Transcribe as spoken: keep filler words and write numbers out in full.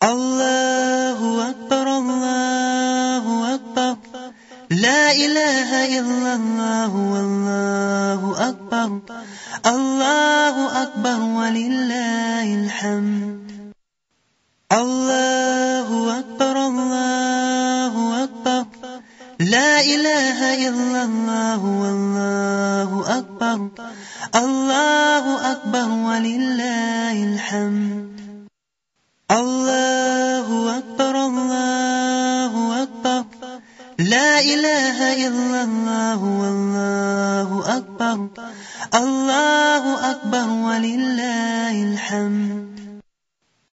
الله أكبر الله أكبر لا إله إلا الله والله أكبر الله أكبر ولله الحمد الله أكبر الله أكبر لا إله إلا الله والله أكبر الله أكبر ولله الحمد الله أكبر الله أكبر لا إله إلا الله والله أكبر الله أكبر ولله الحمد